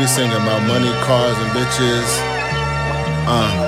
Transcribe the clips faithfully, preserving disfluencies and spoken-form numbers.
sing about money, cars, and bitches. Uh.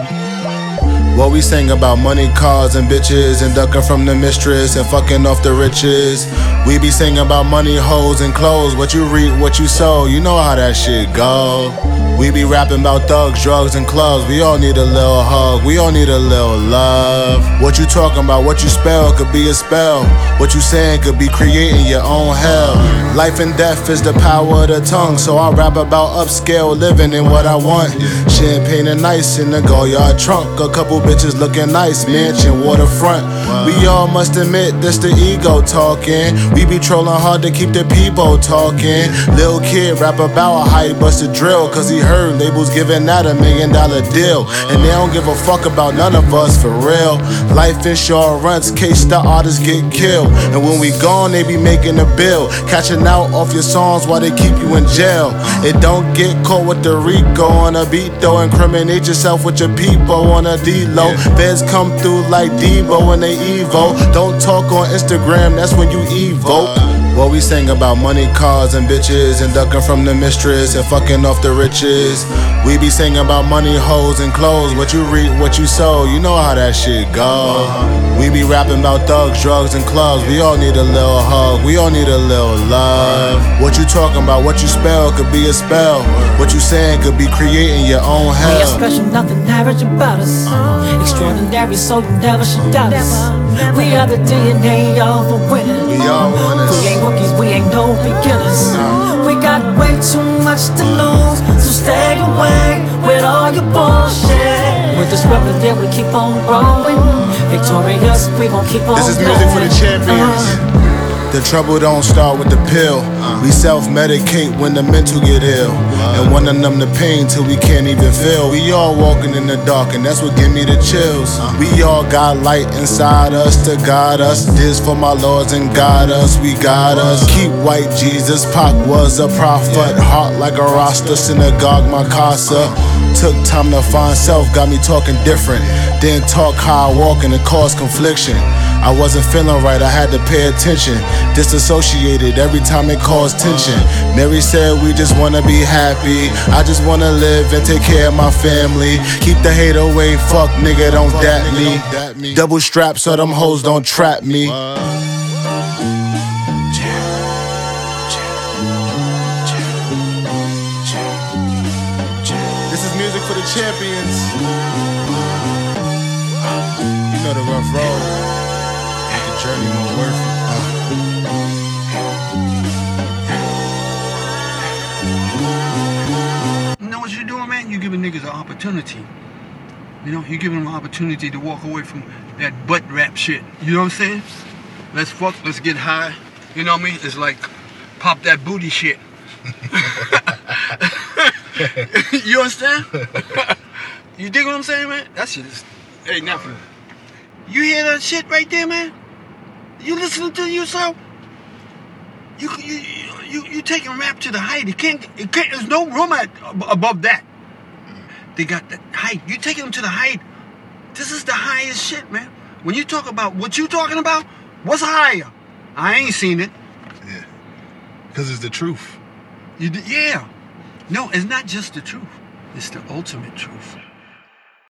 What we sing about money, cars, and bitches, and ducking from the mistress and fucking off the riches. We be singing about money, hoes, and clothes. What you reap, what you sow, you know how that shit go. We be rapping about thugs, drugs, and clubs. We all need a little hug, we all need a little love. What you talking about, what you spell, could be a spell. What you saying could be creating your own hell. Life and death is the power of the tongue, so I rap about upscale living and what I want. Champagne and ice in the Goyard trunk. A couple bitches looking nice, mansion, waterfront. We all must admit this the ego talking. We be trolling hard to keep the people talking. Lil' kid rap about a hype busted drill, cause he heard labels giving that a million dollar deal. And they don't give a fuck about none of us for real. Life insurance, case the artists get killed. And when we gone, they be making a bill, catching out off your songs while they keep you in jail. It don't get caught with the Rico on a beat though. Incriminate yourself with your people on a D-Lo. Feds come through like Debo and they Evo. Don't talk on Instagram, that's when you evoke. What we sing about money, cars, and bitches, and ducking from the mistress and fucking off the riches. We be singing about money, hoes, and clothes. What you reap, what you sow, you know how that shit go. We be rapping about thugs, drugs, and clubs. We all need a little hug, we all need a little love. What you talking about, what you spell, could be a spell. What you saying could be creating your own hell. We are special, nothing average about us. Extraordinary, so you never should doubt us. We are the D N A of a winner. We all winners. We ain't rookies, we ain't no beginners. We got way too much to lose, so stay away with all your bullshit. With this revenue, we keep on growing. Victorious, we gon' keep on. This is music for the champions. Uh. The trouble don't start with the pill. We self-medicate when the mental get ill, and wanna numb the pain till we can't even feel. We all walking in the dark, and that's what give me the chills. We all got light inside us to guide us. This for my lords and guide us, we got us. Keep white Jesus, Pac was a prophet. Heart like a Rasta, synagogue, my casa. Took time to find self, got me talking different. Then talk how I walk and it caused confliction. I wasn't feeling right, I had to pay attention. Disassociated every time it caused tension. Mary said we just wanna be happy. I just wanna live and take care of my family. Keep the hate away, fuck nigga, don't dat me. Double strap so them hoes don't trap me. This is music for the champions. You know the rough road. Journey more worth it. You know what you're doing, man? You're giving niggas an opportunity. You know, you're giving them an opportunity to walk away from that butt rap shit. You know what I'm saying? Let's fuck, let's get high. You know what I mean? It's like pop that booty shit. You understand? You dig what I'm saying, man? That shit is ain't nothing. You hear that shit right there, man? You listening to yourself? You you you you taking rap to the height. It can't. It can't. There's no room at above that. They got the height. You taking them to the height. This is the highest shit, man. When you talk about what you talking about, what's higher? I ain't seen it. Yeah, because it's the truth. You yeah. No, it's not just the truth. It's the ultimate truth.